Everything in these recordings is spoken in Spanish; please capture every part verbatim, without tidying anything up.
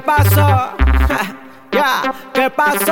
pasó? Ya, ¿qué pasó?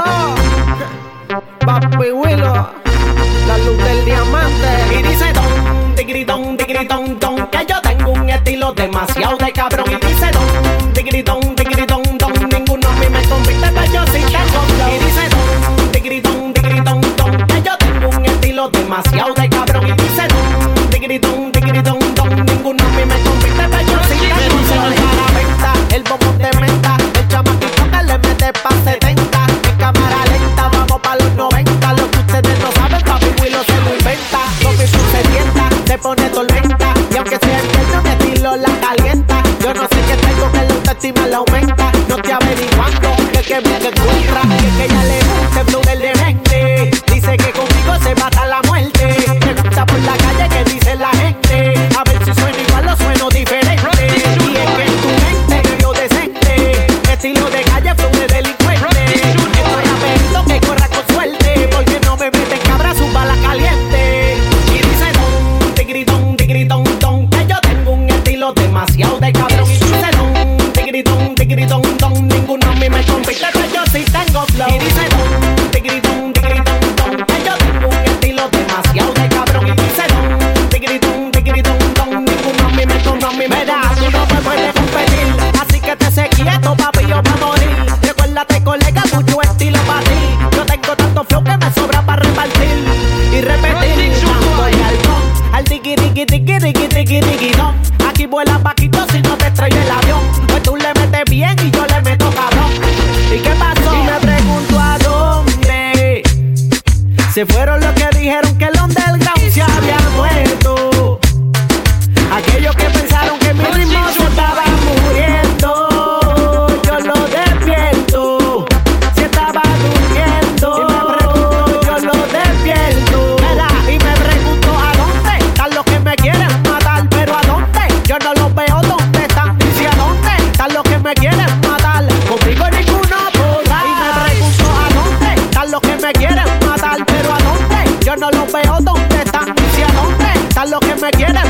Papi Willow, la luz del diamante. Y dice don, tigritón, tigritón, don, que yo tengo un estilo demasiado de cabrón. Y dice don, tigritón, tigritón, don, ninguno a mí me compite, pero yo sí tengo flow. Y dice don, tigritón, tigritón, don, que yo tengo un estilo demasiado de cabrón. Y dice don, tigritón, tigritón, don, ninguno a mí me compite, pero yo sí tengo flow. Para venta, el bobo de menta, el chamaquito que le mete pa' setenta. En cámara lenta, vamos pa' los noventa. Lo que ustedes no saben, papi Willow se lo inventa. Con mi flow se tienta, se pone tormenta. Y aunque sea el que mi estilo la calienta. Yo no sé qué tengo que la autoestima la aumenta. No te averiguando que el que me encuentra. Y es que ella le gusta el flow del demente. Dice que conmigo se va hasta la muerte. Me gusta por la calle que dice la gente. A ver si suena igual o sueno diferente. Y es que en tu mente me veo decente. Estilo de calle, flow de delincuente. Estoy apelando que corra con suerte. Porque no me meten cabra su bala caliente. Y dice don, tigritón, tigritón, don, que yo tengo un estilo demasiado de cabrón. Y dice don, tigritón, tigritón, don, ninguno a mí me compite, pero yo sí tengo flow. Y dice don, tigritón, tigritón, don, que yo tengo un estilo demasiado de cabrón. Y dice don, tigritón, tigritón, don, ninguno a mí me compite, a mí me da. Tú no me puedes competir, así que te sé quieto, papi, yo pa' morir. Recuérdate, colega, mucho estilo pa' ti. Yo tengo tanto flow que me sobra para repartir y repetir. Dando y al don, al tiki tiki tiki tiki tiki tiki don. Aquí vuela paquito si no te estrella el avión. Pues tú le metes bien y yo le meto cabrón. ¿Y qué pasó? Y me pregunto a dónde se fueron los que dijeron que el underground se había muerto. Aquellos que pensaron que mi ritmo se estaba muriendo. Yo lo despierto. Si estaba durmiendo. Y me pregunto, yo lo despierto. Mira, y me pregunto a dónde están los que me quieren matar. Pero a dónde, yo no los veo. ¿Dónde están? Dice a dónde están los que me quieren matar. Conmigo ninguno podrá. Y me pregunto a dónde están los que me quieren matar. Pero a dónde, yo no los veo. ¿Dónde están? Dice a dónde están los que me quieren